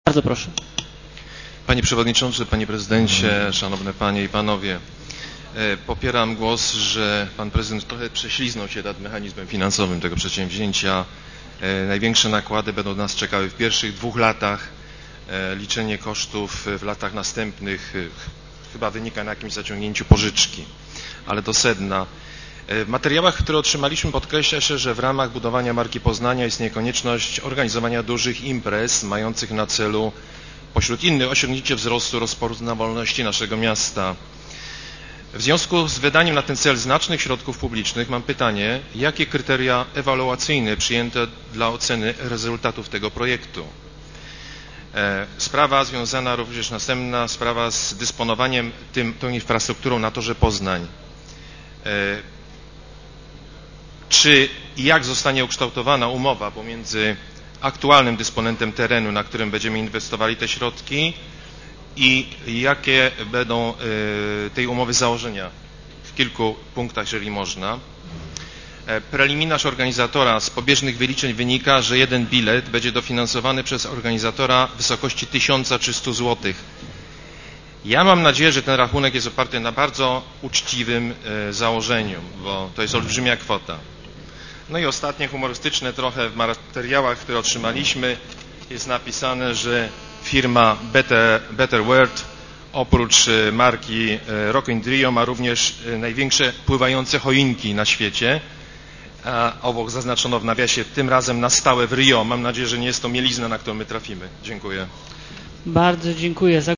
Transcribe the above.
Bardzo proszę. Panie Przewodniczący, Panie Prezydencie, Szanowne Panie i Panowie. Popieram głos, że Pan Prezydent trochę prześliznął się nad mechanizmem finansowym tego przedsięwzięcia. Największe nakłady będą nas czekały w pierwszych 2 latach. Liczenie kosztów w latach następnych chyba wynika na jakimś zaciągnięciu pożyczki. Ale do sedna. W materiałach, które otrzymaliśmy, podkreśla się, że w ramach budowania marki Poznania istnieje konieczność organizowania dużych imprez mających na celu pośród innych osiągnięcie wzrostu rozpoznawalności naszego miasta. W związku z wydaniem na ten cel znacznych środków publicznych mam pytanie, jakie kryteria ewaluacyjne przyjęte dla oceny rezultatów tego projektu? Sprawa związana również następna sprawa z dysponowaniem tą infrastrukturą na torze Poznań. Czy i jak zostanie ukształtowana umowa pomiędzy aktualnym dysponentem terenu, na którym będziemy inwestowali te środki, i jakie będą tej umowy założenia w kilku punktach, jeżeli można. Preliminarz organizatora z pobieżnych wyliczeń wynika, że jeden bilet będzie dofinansowany przez organizatora w wysokości 1300 zł. Ja mam nadzieję, że ten rachunek jest oparty na bardzo uczciwym założeniu, bo to jest olbrzymia kwota. No i ostatnie, humorystyczne trochę, w materiałach, które otrzymaliśmy, jest napisane, że firma Better World oprócz marki Rock in Rio ma również największe pływające choinki na świecie. A obok zaznaczono w nawiasie, tym razem na stałe w Rio. Mam nadzieję, że nie jest to mielizna, na którą my trafimy. Dziękuję. Bardzo dziękuję.